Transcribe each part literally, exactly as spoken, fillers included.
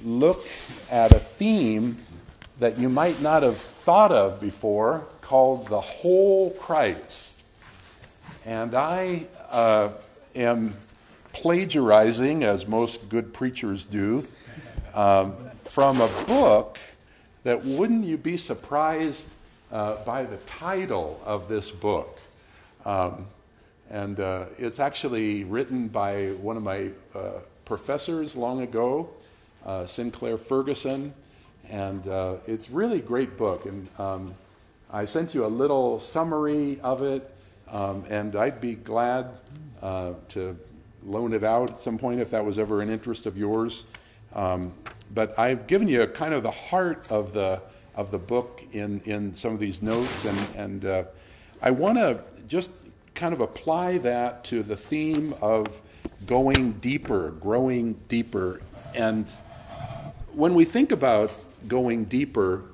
look at a theme that you might not have thought of before called the whole Christ. And I uh, am plagiarizing, as most good preachers do, um, from a book that, wouldn't you be surprised uh, by the title of this book? Um, and uh, it's actually written by one of my uh, professors long ago, uh, Sinclair Ferguson, and uh, it's really a great book. And um, I sent you a little summary of it, um, and I'd be glad uh, to loan it out at some point if that was ever an interest of yours. Um, but I've given you a kind of the heart of the of the book in, in some of these notes, and, and uh, I want to just kind of apply that to the theme of going deeper, growing deeper. And when we think about going deeper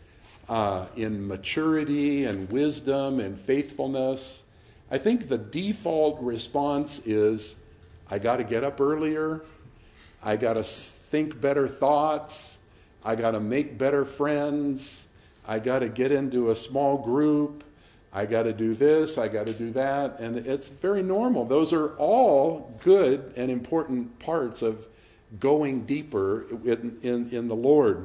uh, in maturity and wisdom and faithfulness, I think the default response is, I got to get up earlier, I got to think better thoughts, I got to make better friends, I got to get into a small group, I got to do this, I got to do that, and it's very normal. Those are all good and important parts of going deeper in, in, in the Lord.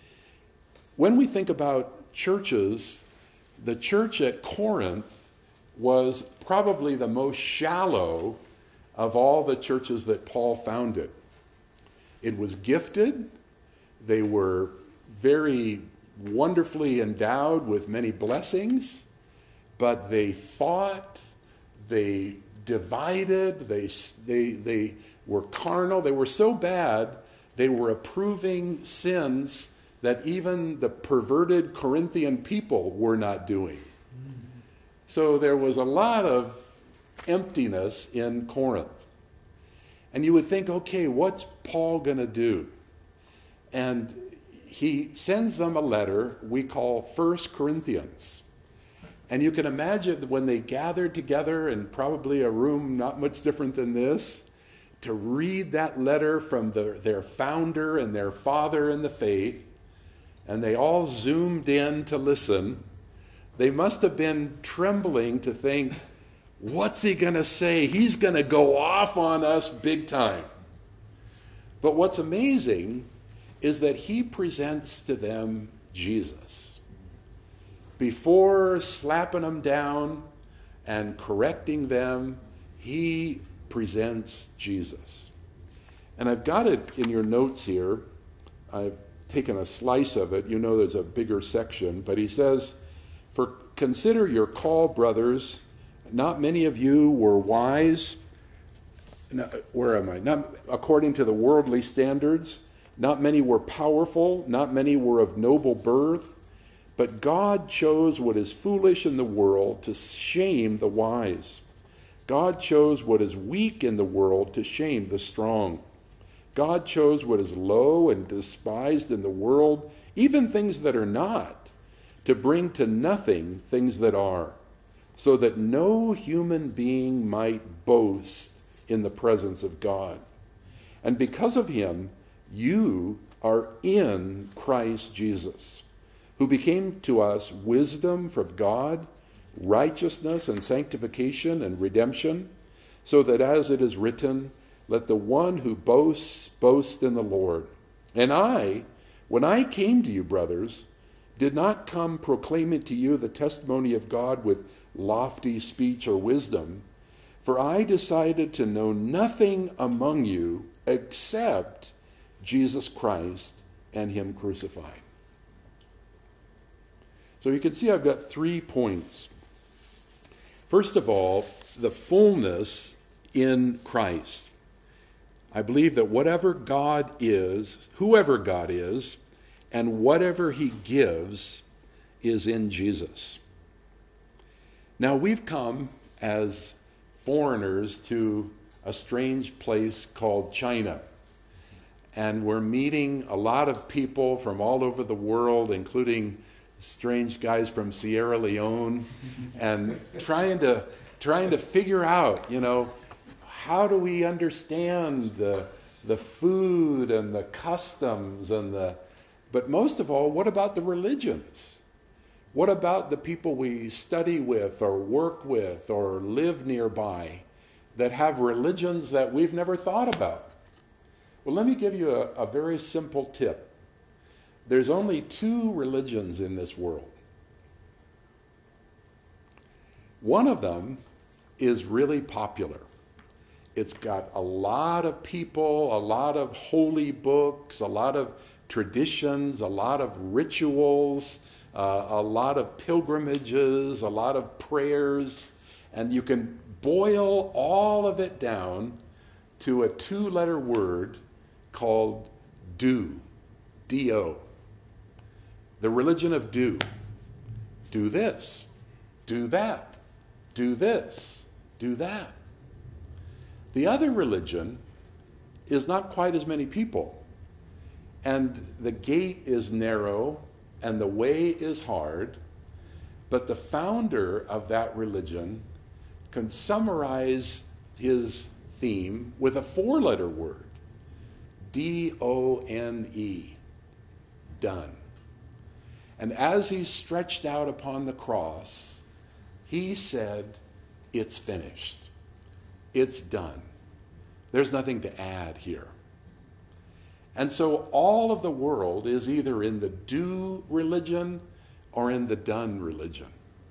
When we think about churches, the church at Corinth was probably the most shallow of all the churches that Paul founded. It was gifted. They were very wonderfully endowed with many blessings, but they fought, they divided, they, they, they were carnal. They were so bad, they were approving sins that even the perverted Corinthian people were not doing. So there was a lot of emptiness in Corinth. And you would think, okay, what's Paul going to do? And he sends them a letter we call First Corinthians. And you can imagine that when they gathered together in probably a room not much different than this, to read that letter from the, their founder and their father in the faith, and they all zoomed in to listen, they must have been trembling to think, what's he going to say? He's going to go off on us big time. But what's amazing is that he presents to them Jesus. Before slapping them down and correcting them, he presents Jesus. And I've got it in your notes here. I've taken a slice of it. You know there's a bigger section. But he says, "For consider your call, brothers. Not many of you were wise." No, where am I? Not according to the worldly standards. Not many were powerful. Not many were of noble birth. But God chose what is foolish in the world to shame the wise. God chose what is weak in the world to shame the strong. God chose what is low and despised in the world, even things that are not, to bring to nothing things that are, so that no human being might boast in the presence of God. And because of him, you are in Christ Jesus, who became to us wisdom from God, righteousness and sanctification and redemption, so that as it is written, let the one who boasts boast in the Lord. And I, when I came to you, brothers, did not come proclaiming to you the testimony of God with lofty speech or wisdom, for I decided to know nothing among you except Jesus Christ and him crucified. So you can see I've got three points. First of all, the fullness in Christ. I believe that whatever God is, whoever God is, and whatever he gives is in Jesus. Now we've come as foreigners to a strange place called China. And we're meeting a lot of people from all over the world, including strange guys from Sierra Leone, and trying to trying to figure out, you know, how do we understand the the food and the customs and the, but most of all, what about the religions? What about the people we study with or work with or live nearby that have religions that we've never thought about? Well, let me give you a, a very simple tip. There's only two religions in this world. One of them is really popular. It's got a lot of people, a lot of holy books, a lot of traditions, a lot of rituals, uh, a lot of pilgrimages, a lot of prayers, and you can boil all of it down to a two-letter word called do, D O. The religion of do. Do this, do that, do this, do that. The other religion is not quite as many people, and the gate is narrow and the way is hard, but the founder of that religion can summarize his theme with a four-letter word, D O N E, done. And as he stretched out upon the cross, he said, it's finished. It's done. There's nothing to add here. And so all of the world is either in the do religion or in the done religion.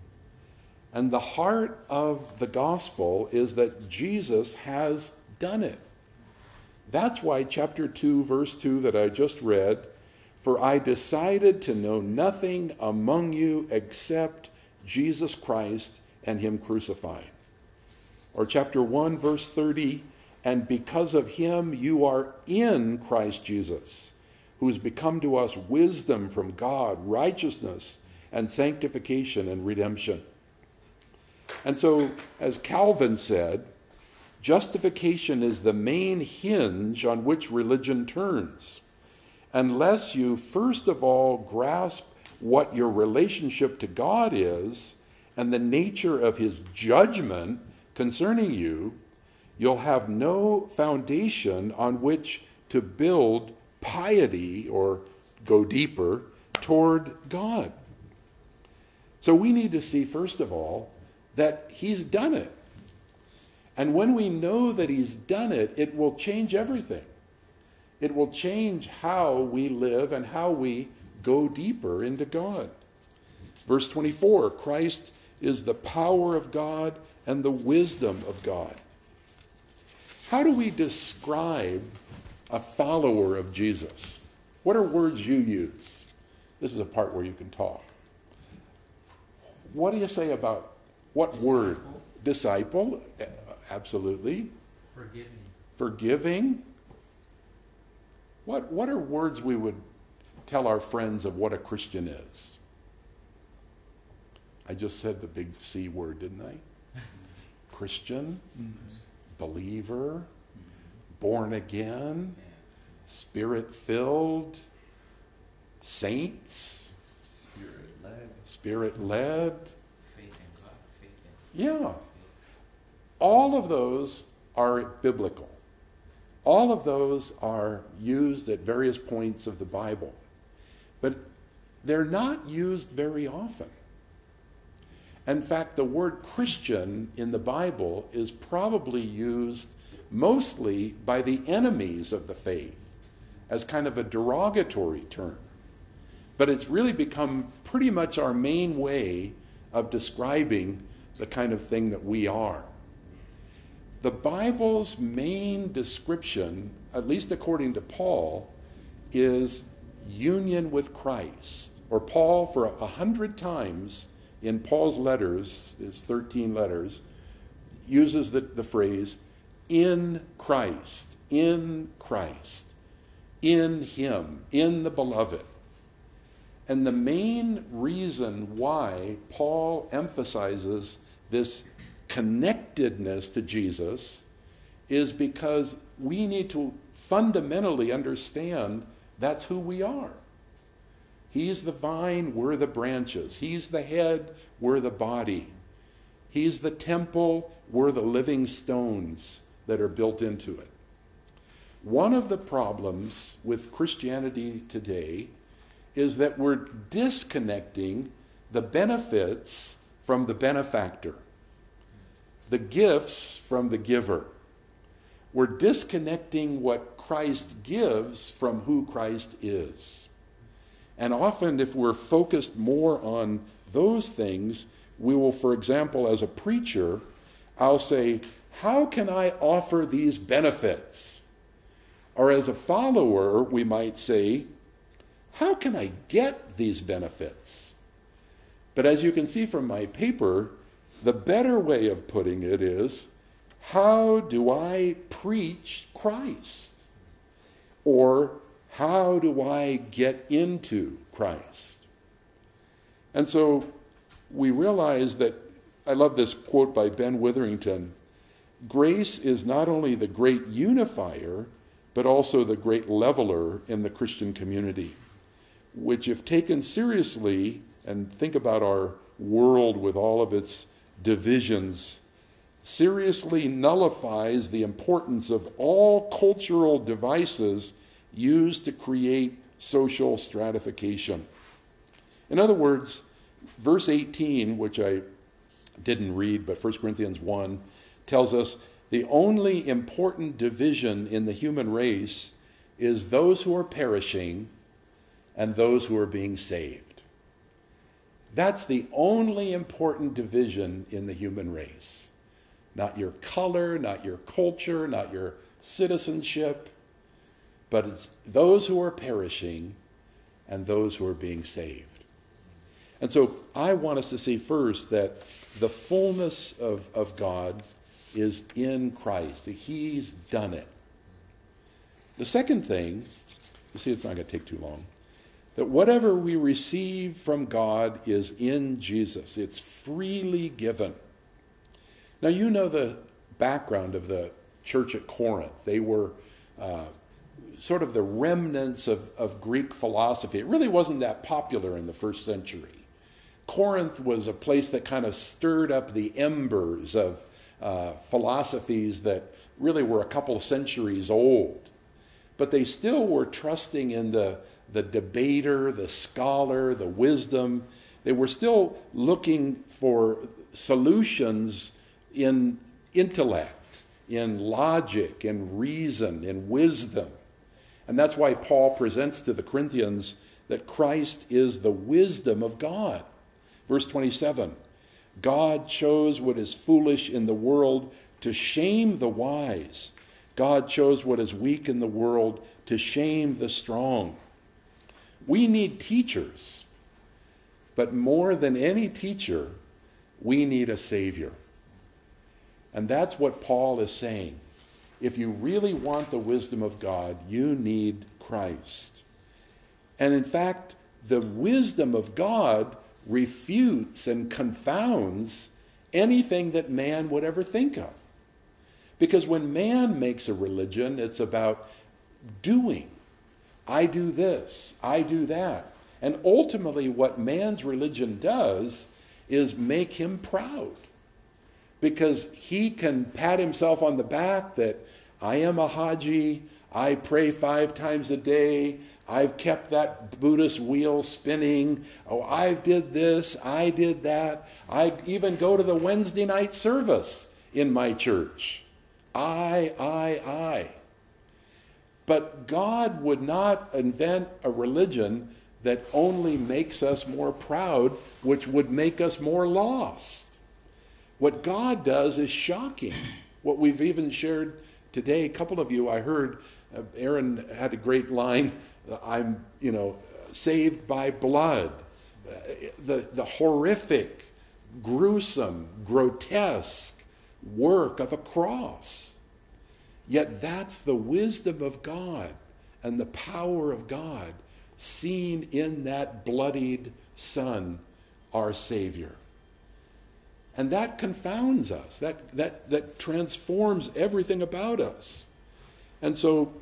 And the heart of the gospel is that Jesus has done it. That's why chapter two, verse two that I just read, for I decided to know nothing among you except Jesus Christ and him crucified. Or chapter one, verse thirty, and because of him you are in Christ Jesus, who has become to us wisdom from God, righteousness and sanctification and redemption. And so, as Calvin said, justification is the main hinge on which religion turns. Unless you first of all grasp what your relationship to God is and the nature of his judgment concerning you, you'll have no foundation on which to build piety or go deeper toward God. So we need to see, first of all, that he's done it. And when we know that he's done it, it will change everything. It will change how we live and how we go deeper into God. Verse twenty-four, Christ is the power of God and the wisdom of God. How do we describe a follower of Jesus? What are words you use? This is a part where you can talk. What do you say about what Disciple. Word? Disciple, absolutely. Forgiving. Forgiving. What, what are words we would tell our friends of what a Christian is? I just said the big C word, didn't I? Christian, mm-hmm. believer, mm-hmm. born again, yeah. Spirit-filled, saints, Spirit-led, Spirit-led. Faith in God, faith in yeah. All of those are biblical. All of those are used at various points of the Bible, but they're not used very often. In fact, the word Christian in the Bible is probably used mostly by the enemies of the faith as kind of a derogatory term. But it's really become pretty much our main way of describing the kind of thing that we are. The Bible's main description, at least according to Paul, is union with Christ. Or Paul, for a hundred times in Paul's letters, his thirteen letters, uses the, the phrase, in Christ, in Christ, in him, in the beloved. And the main reason why Paul emphasizes this connectedness to Jesus is because we need to fundamentally understand that's who we are. He's the vine, we're the branches. He's the head, we're the body. He's the temple, we're the living stones that are built into it. One of the problems with Christianity today is that we're disconnecting the benefits from the benefactor, the gifts from the giver. We're disconnecting what Christ gives from who Christ is. And often if we're focused more on those things, we will, for example, as a preacher, I'll say, how can I offer these benefits? Or as a follower, we might say, how can I get these benefits? But as you can see from my paper, the better way of putting it is, how do I preach Christ? Or how do I get into Christ? And so we realize that, I love this quote by Ben Witherington, grace is not only the great unifier, but also the great leveler in the Christian community, which if taken seriously, and think about our world with all of its divisions, seriously nullifies the importance of all cultural devices used to create social stratification. In other words, verse eighteen, which I didn't read, but First Corinthians one, tells us the only important division in the human race is those who are perishing and those who are being saved. That's the only important division in the human race. Not your color, not your culture, not your citizenship, but it's those who are perishing and those who are being saved. And so I want us to see first that the fullness of, of God is in Christ. He's done it. The second thing, you see it's not going to take too long, that whatever we receive from God is in Jesus. It's freely given. Now you know the background of the church at Corinth. They were uh, sort of the remnants of, of Greek philosophy. It really wasn't that popular in the first century. Corinth was a place that kind of stirred up the embers of uh, philosophies that really were a couple of centuries old. But they still were trusting in the, the debater, the scholar, the wisdom. They were still looking for solutions in intellect, in logic, in reason, in wisdom. And that's why Paul presents to the Corinthians that Christ is the wisdom of God. Verse twenty-seven, God chose what is foolish in the world to shame the wise. God chose what is weak in the world to shame the strong. We need teachers, but more than any teacher, we need a Savior. And that's what Paul is saying. If you really want the wisdom of God, you need Christ. And in fact, the wisdom of God refutes and confounds anything that man would ever think of. Because when man makes a religion, it's about doing. I do this, I do that. And ultimately what man's religion does is make him proud. Because he can pat himself on the back that I am a Haji, I pray five times a day, I've kept that Buddhist wheel spinning, oh, I did this, I did that, I even go to the Wednesday night service in my church. I, I, I. But God would not invent a religion that only makes us more proud, which would make us more lost. What God does is shocking. What we've even shared today, a couple of you, I heard, uh, Aaron had a great line, I'm, you know, saved by blood. Uh, the, the horrific, gruesome, grotesque work of a cross. Yet that's the wisdom of God and the power of God seen in that bloodied Son, our Savior. And that confounds us. That, that, that transforms everything about us. And so,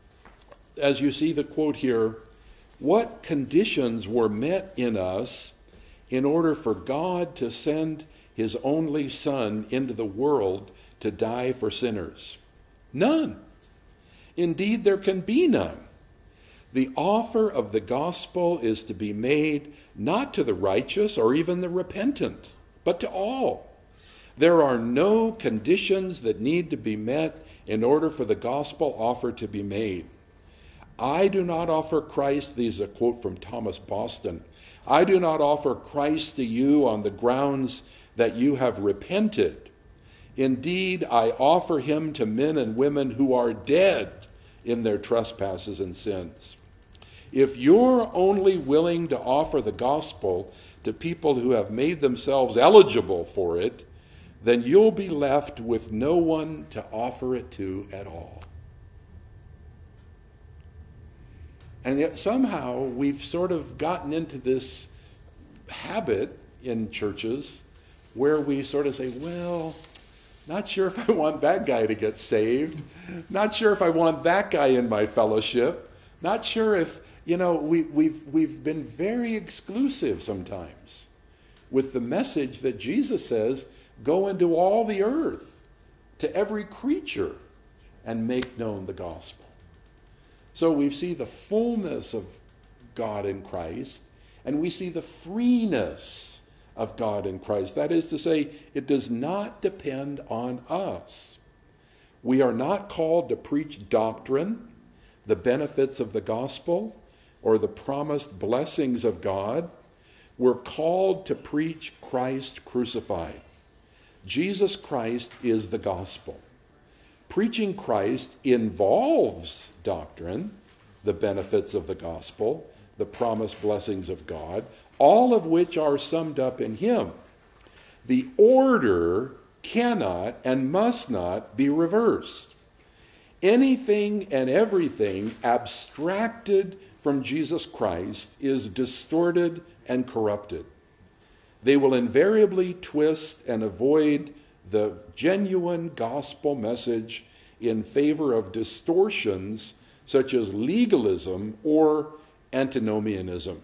as you see the quote here, what conditions were met in us in order for God to send his only Son into the world to die for sinners? None. Indeed, there can be none. The offer of the gospel is to be made not to the righteous or even the repentant, but to all. There are no conditions that need to be met in order for the gospel offer to be made. I do not offer Christ, this is a quote from Thomas Boston, I do not offer Christ to you on the grounds that you have repented. Indeed, I offer him to men and women who are dead in their trespasses and sins. If you're only willing to offer the gospel to people who have made themselves eligible for it, then you'll be left with no one to offer it to at all. And yet somehow we've sort of gotten into this habit in churches where we sort of say, well, not sure if I want that guy to get saved. Not sure if I want that guy in my fellowship. Not sure if, you know, we, we've, we've been very exclusive sometimes with the message that Jesus says, go into all the earth, to every creature, and make known the gospel. So we see the fullness of God in Christ, and we see the freeness of God in Christ. That is to say, it does not depend on us. We are not called to preach doctrine, the benefits of the gospel, or the promised blessings of God. We're called to preach Christ crucified. Jesus Christ is the gospel. Preaching Christ involves doctrine, the benefits of the gospel, the promised blessings of God, all of which are summed up in him. The order cannot and must not be reversed. Anything and everything abstracted from Jesus Christ is distorted and corrupted. They will invariably twist and avoid the genuine gospel message in favor of distortions such as legalism or antinomianism.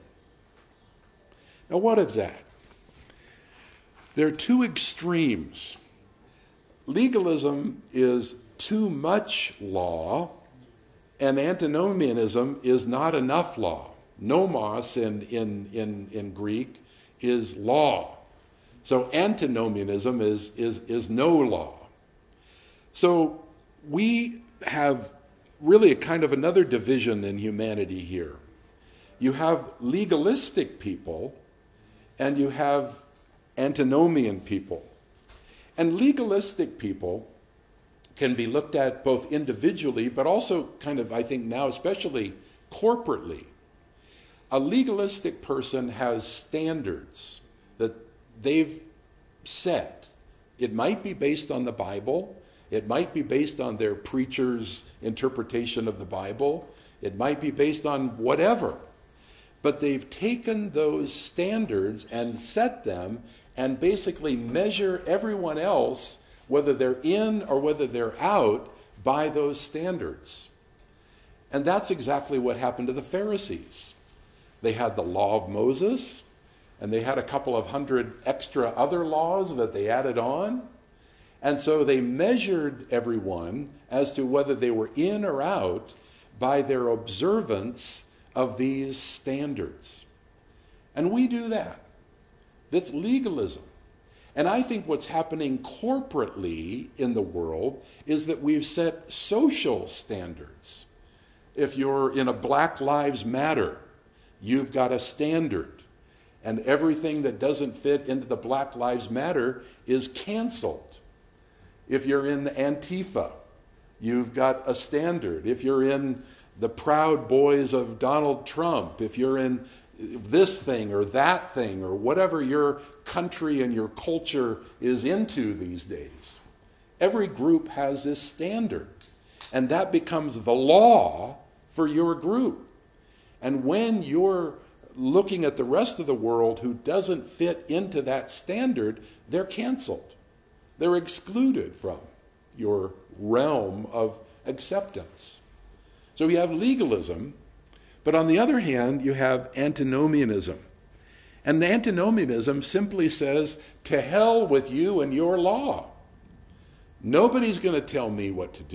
Now, what is that? There are two extremes. Legalism is too much law, and antinomianism is not enough law. Nomos in, in, in, in Greek is law. So antinomianism is, is, is no law. So we have really a kind of another division in humanity here. You have legalistic people and you have antinomian people. And legalistic people can be looked at both individually, but also kind of, I think now especially corporately. A legalistic person has standards that they've set. It might be based on the Bible. It might be based on their preacher's interpretation of the Bible. It might be based on whatever. But they've taken those standards and set them and basically measure everyone else, whether they're in or whether they're out, by those standards. And that's exactly what happened to the Pharisees. They had the law of Moses, and they had a couple of hundred extra other laws that they added on. And so they measured everyone as to whether they were in or out by their observance of these standards. And we do that. That's legalism. And I think what's happening corporately in the world is that we've set social standards. If you're in a Black Lives Matter, you've got a standard. And everything that doesn't fit into the Black Lives Matter is canceled. If you're in the Antifa, you've got a standard. If you're in the Proud Boys of Donald Trump, if you're in this thing or that thing or whatever your country and your culture is into these days, every group has this standard. And that becomes the law for your group. And when you're looking at the rest of the world who doesn't fit into that standard, they're canceled. They're excluded from your realm of acceptance. So you have legalism, but on the other hand, you have antinomianism. And antinomianism simply says, to hell with you and your law. Nobody's going to tell me what to do.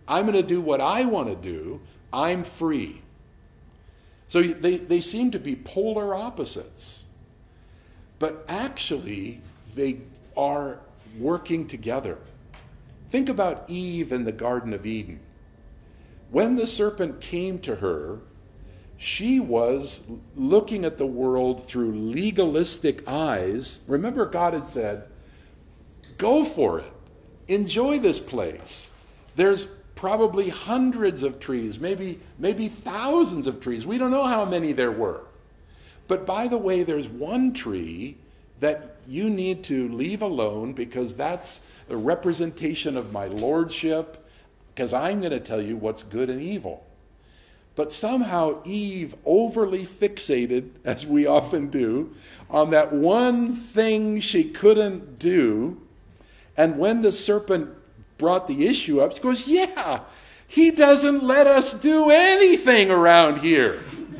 I'm going to do what I want to do. I'm free. So they, they seem to be polar opposites. But actually, they are working together. Think about Eve in the Garden of Eden. When the serpent came to her, she was looking at the world through legalistic eyes. Remember, God had said, go for it. Enjoy this place. There's probably hundreds of trees, maybe, maybe thousands of trees. We don't know how many there were. But by the way, there's one tree that you need to leave alone because that's a representation of my lordship, because I'm going to tell you what's good and evil. But somehow Eve overly fixated, as we often do, on that one thing she couldn't do. And when the serpent brought the issue up, she goes, yeah, he doesn't let us do anything around here.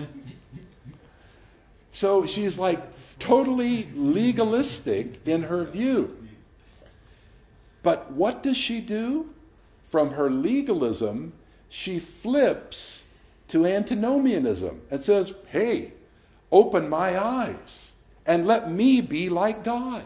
So she's like totally legalistic in her view. But what does she do? From her legalism, she flips to antinomianism and says, hey, open my eyes and let me be like God.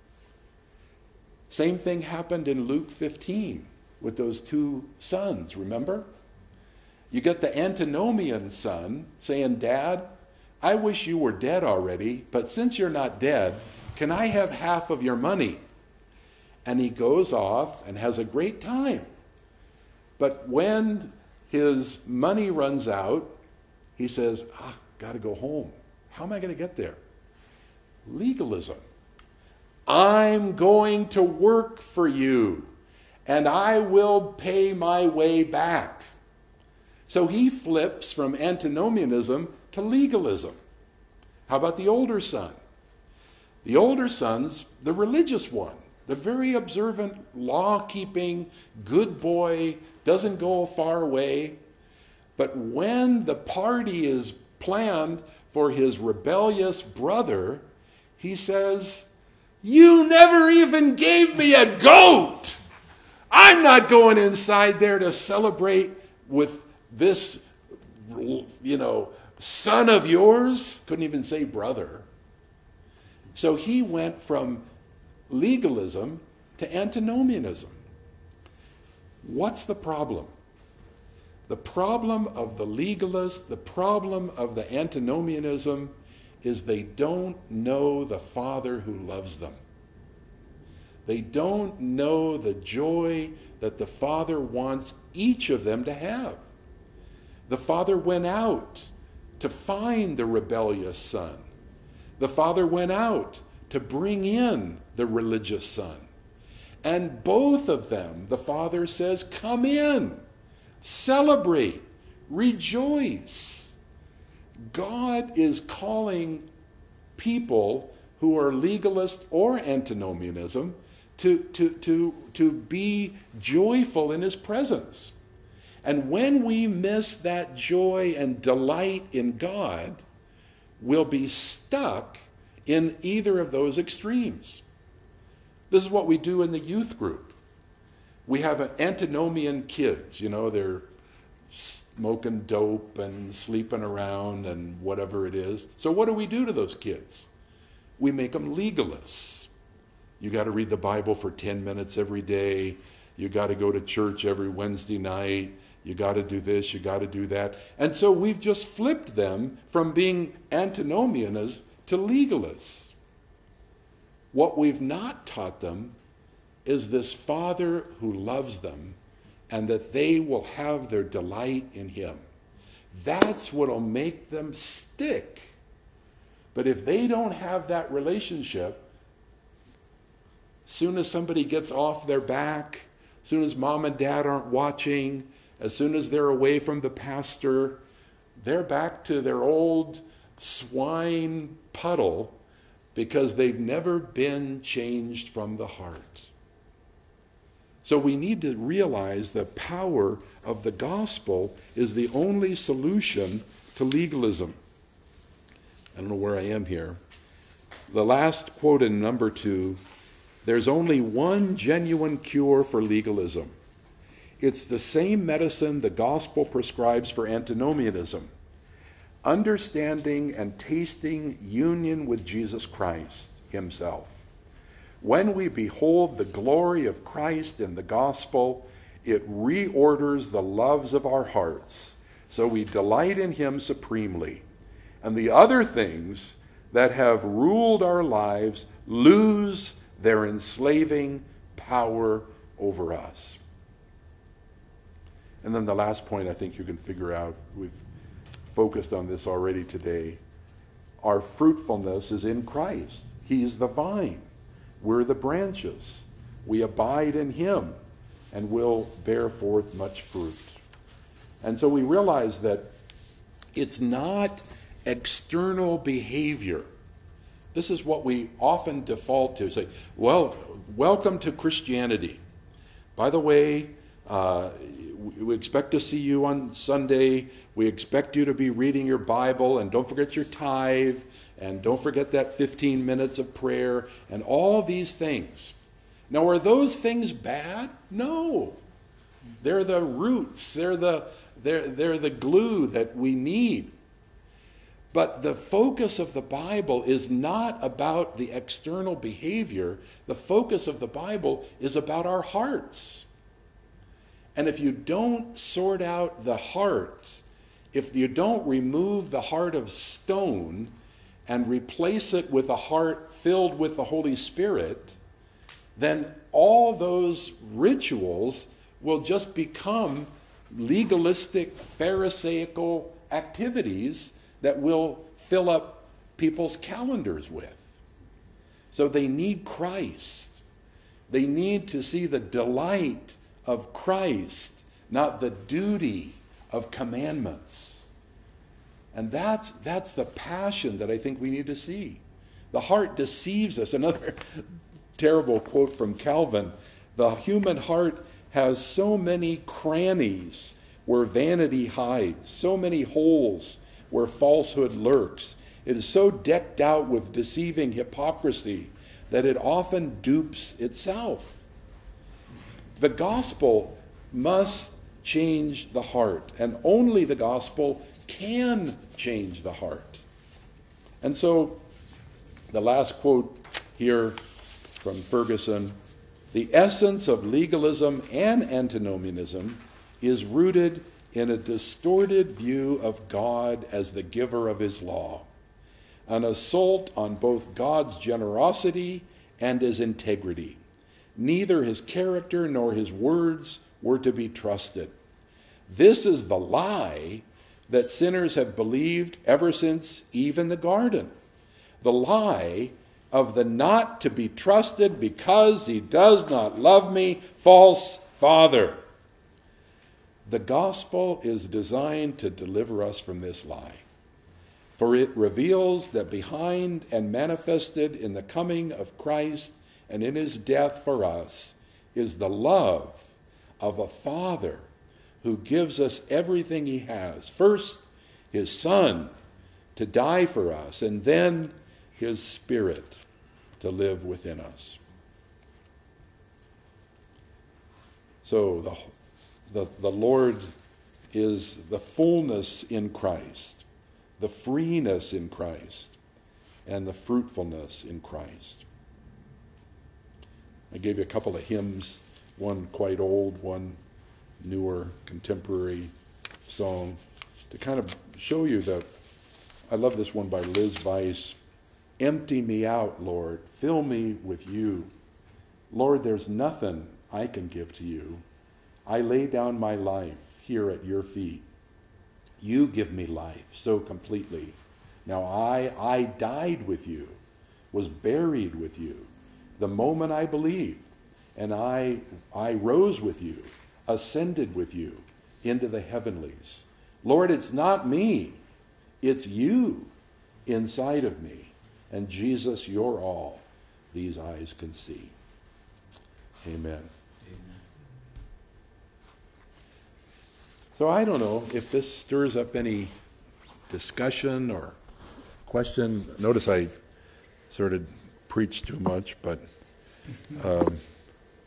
Same thing happened in Luke fifteen with those two sons, remember? You get the antinomian son saying, Dad, I wish you were dead already, but since you're not dead, can I have half of your money? And he goes off and has a great time. But when his money runs out, he says, ah, got to go home. How am I going to get there? Legalism. I'm going to work for you, and I will pay my way back. So he flips from antinomianism to legalism. How about the older son? The older son's the religious one, the very observant, law-keeping, good boy, doesn't go far away. But when the party is planned for his rebellious brother, he says, you never even gave me a goat. I'm not going inside there to celebrate with this, you know, son of yours. Couldn't even say brother. So he went from legalism to antinomianism. What's the problem? The problem of the legalist, the problem of the antinomianism is they don't know the Father who loves them. They don't know the joy that the Father wants each of them to have. The Father went out to find the rebellious son. The Father went out to bring in the religious son. And both of them, the Father says, come in, celebrate, rejoice. God is calling people who are legalist or antinomianism to, to, to, to be joyful in his presence. And when we miss that joy and delight in God, we'll be stuck in either of those extremes. This is what we do in the youth group. We have an antinomian kids, you know, they're smoking dope and sleeping around and whatever it is. So what do we do to those kids? We make them legalists. You got to read the Bible for ten minutes every day. You got to go to church every Wednesday night. You got to do this, you got to do that. And so we've just flipped them from being antinomians to legalists. What we've not taught them is this Father who loves them and that they will have their delight in him. That's what will make them stick. But if they don't have that relationship, soon as somebody gets off their back, as soon as mom and dad aren't watching, as soon as they're away from the pastor, they're back to their old swine puddle because they've never been changed from the heart. So we need to realize the power of the gospel is the only solution to legalism. I don't know where I am here. The last quote in number two, there's only one genuine cure for legalism. It's the same medicine the gospel prescribes for antinomianism. Understanding and tasting union with Jesus Christ himself. When we behold the glory of Christ in the gospel, it reorders the loves of our hearts, so we delight in him supremely. And the other things that have ruled our lives lose their enslaving power over us. And then the last point I think you can figure out, we've focused on this already today, our fruitfulness is in Christ. He's the vine. We're the branches. We abide in him and will bear forth much fruit. And so we realize that it's not external behavior. This is what we often default to. Say, well, welcome to Christianity. By the way, uh, we expect to see you on Sunday. We expect you to be reading your Bible, and don't forget your tithe, and don't forget that fifteen minutes of prayer, and all these things. Now, are those things bad? No. They're the roots. They're the, they're, they're the glue that we need. But the focus of the Bible is not about the external behavior. The focus of the Bible is about our hearts. And if you don't sort out the heart, if you don't remove the heart of stone and replace it with a heart filled with the Holy Spirit, then all those rituals will just become legalistic, pharisaical activities that will fill up people's calendars with. So they need Christ. They need to see the delight of Christ, not the duty of commandments. And that's, that's the passion that I think we need to see. The heart deceives us. Another terrible quote from Calvin, the human heart has so many crannies where vanity hides, so many holes where falsehood lurks. It is so decked out with deceiving hypocrisy that it often dupes itself. The gospel must change the heart, and only the gospel can change the heart. And so, the last quote here from Ferguson, the essence of legalism and antinomianism is rooted in a distorted view of God as the giver of his law, an assault on both God's generosity and his integrity. Neither his character nor his words were to be trusted. This is the lie that sinners have believed ever since even the garden. The lie of the not to be trusted because he does not love me, false father. The gospel is designed to deliver us from this lie, for it reveals that behind and manifested in the coming of Christ and in his death for us is the love of a Father who gives us everything he has. First, his Son to die for us, and then his Spirit to live within us. So the The, the Lord is the fullness in Christ, the freeness in Christ, and the fruitfulness in Christ. I gave you a couple of hymns, one quite old, one newer, contemporary song, to kind of show you that. I love this one by Liz Weiss. Empty me out, Lord, fill me with you. Lord, there's nothing I can give to you. I lay down my life here at your feet. You give me life so completely. Now I, I died with you, was buried with you the moment I believed, and I, I rose with you, ascended with you into the heavenlies. Lord, it's not me, it's you inside of me. And Jesus, you're all these eyes can see. Amen. So I don't know if this stirs up any discussion or question. Notice I sort of preached too much, but um,